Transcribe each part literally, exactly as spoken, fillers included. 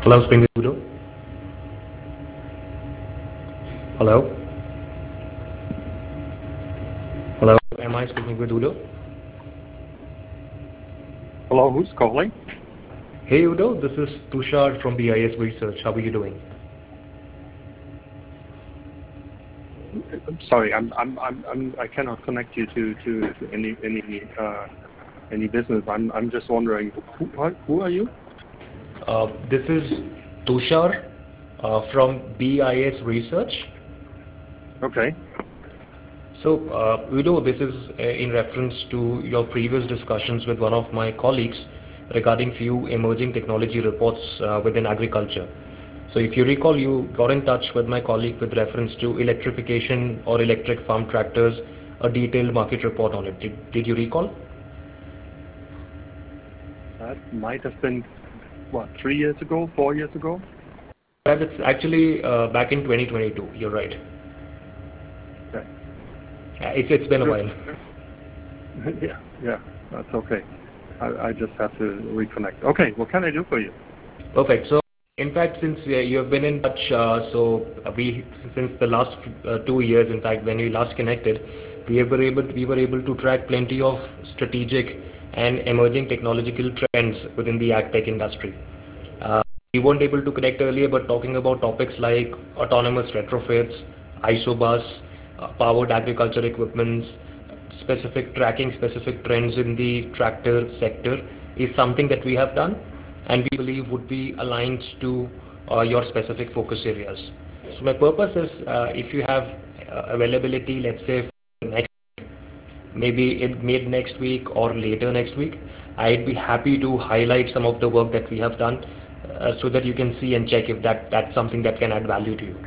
Hello, speaking with Udo. Hello. Hello. Am I speaking with Udo? Hello, who's calling? Hey Udo, this is Tushar from B I S Research. How are you doing? I'm sorry, I'm, I'm, I'm, I'm, I cannot connect you to, to, to any, any, uh, any business. I'm, I'm just wondering, who, are- who are you? Uh, this is Tushar uh, from B I S Research. Okay. So, uh, Udo, this is uh, in reference to your previous discussions with one of my colleagues regarding few emerging technology reports uh, within agriculture. So if you recall, you got in touch with my colleague with reference to electrification or electric farm tractors, a detailed market report on it. Did, did you recall? That might have been, what, three years ago, four years ago? Well, it's actually uh, back in twenty twenty-two. You're right. Okay. Uh, It's it's been a Good. while. Yeah, yeah, that's okay. I, I just have to reconnect. Okay, what can I do for you? Perfect. So, in fact, since uh, you have been in touch, uh, so we since the last uh, two years, in fact, when we last connected, we were able we were able to track plenty of strategic and emerging technological trends within the ag tech industry. Uh, we weren't able to connect earlier, but talking about topics like autonomous retrofits, isobus, uh, powered agriculture equipments, specific tracking specific trends in the tractor sector is something that we have done and we believe would be aligned to uh, your specific focus areas. So my purpose is uh, if you have uh, availability, let's say next maybe in mid next week or later next week, I'd be happy to highlight some of the work that we have done uh, so that you can see and check if that that's something that can add value to you.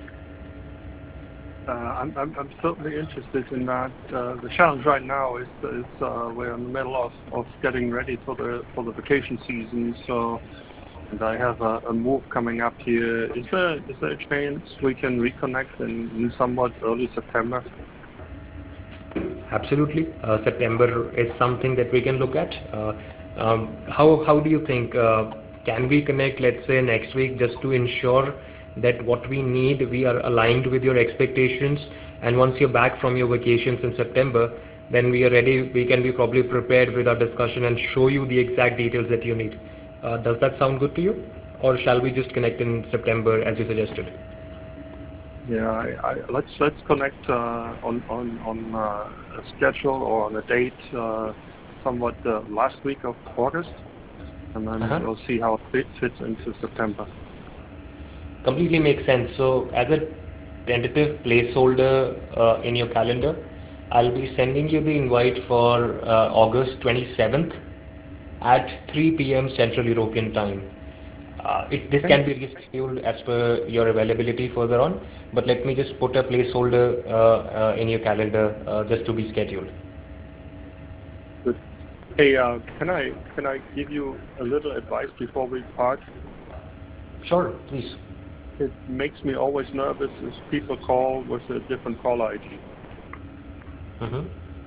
Uh, I'm, I'm, I'm certainly interested in that. Uh, the challenge right now is, is uh, we're in the middle of, of getting ready for the for the vacation season. So, and I have a, a move coming up here. Is there is there a chance we can reconnect in, in somewhat early September? Absolutely. Uh, September is something that we can look at. Uh, um, how how do you think? Uh, can we connect, let's say, next week just to ensure that what we need, we are aligned with your expectations, and once you're back from your vacations in September, then we are ready, we can be probably prepared with our discussion and show you the exact details that you need. Uh, does that sound good to you? Or shall we just connect in September as you suggested? Yeah, I, I, let's let's connect uh, on on on uh, a schedule or on a date, uh, somewhat uh, last week of August, and then Uh-huh. we'll see how it fit, fits into September. Completely makes sense. So as a tentative placeholder uh, in your calendar, I'll be sending you the invite for uh, August twenty-seventh at three p m Central European Time. Uh, it, this Okay. can be rescheduled as per your availability further on, but let me just put a placeholder uh, uh, in your calendar uh, just to be scheduled. Good. Hey, uh, can I can I give you a little advice before we part? Sure, please. It makes me always nervous if people call with a different caller I D. Mhm.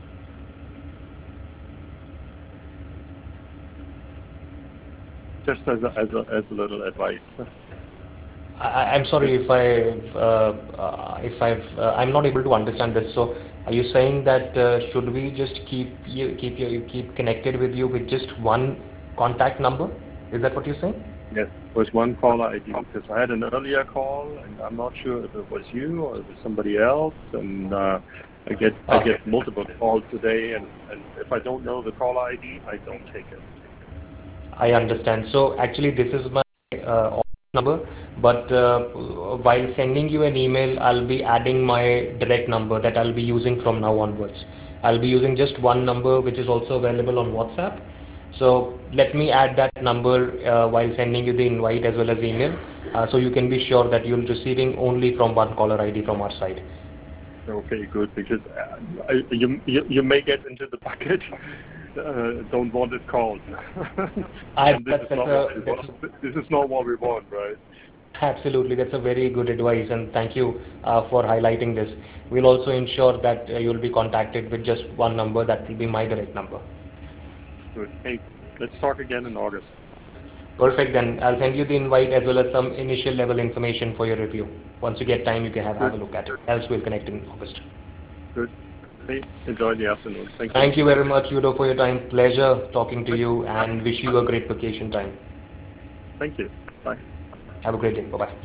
Just as a, as a, as a little advice. I- I'm sorry if I, uh, uh, if I've, uh, I'm not able to understand this. So, are you saying that uh, should we just keep you keep you keep connected with you with just one contact number? Is that what you're saying? Yes, was one caller I D because I had an earlier call and I'm not sure if it was you or it was somebody else, and uh, I get I Okay, get multiple calls today, and, and if I don't know the caller I D, I don't take it. I understand. So, actually, this is my uh, office number, but uh, while sending you an email, I'll be adding my direct number that I'll be using from now onwards. I'll be using just one number, which is also available on WhatsApp. So let me add that number uh, while sending you the invite as well as email, uh, so you can be sure that you'll receiving only from one caller I D from our side. Okay, good, because uh, I, you, you you may get into the bucket. Uh, don't want it called, I, and this that's, is that's not what a, we that's want. This is not what we want, right? absolutely, that's a very good advice, and thank you uh, for highlighting this. We'll also ensure that uh, you'll be contacted with just one number. That will be my direct number. Good. Hey, let's talk again in August. Perfect. Then I'll send you the invite as well as some initial level information for your review. Once you get time, you can have, have Good, a look at it. Else, we'll connect in August. good. Hey, enjoy the afternoon. Thank you. Thank you very much, Udo, for your time. Pleasure talking to you and wish you a great vacation time. Thank you. Bye. Have a great day. Bye bye.